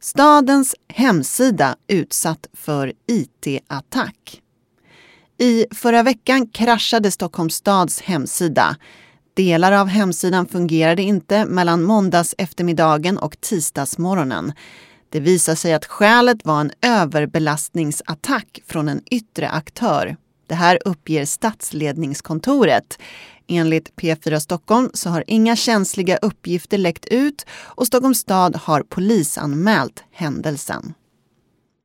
Stadens hemsida utsatt för IT-attack. I förra veckan kraschade Stockholms stads hemsida. Delar av hemsidan fungerade inte mellan måndags eftermiddagen och tisdagsmorgonen. Det visade sig att skälet var en överbelastningsattack från en yttre aktör. Det här uppger stadsledningskontoret. Enligt P4 Stockholm så har inga känsliga uppgifter läckt ut och Stockholms stad har polisanmält händelsen.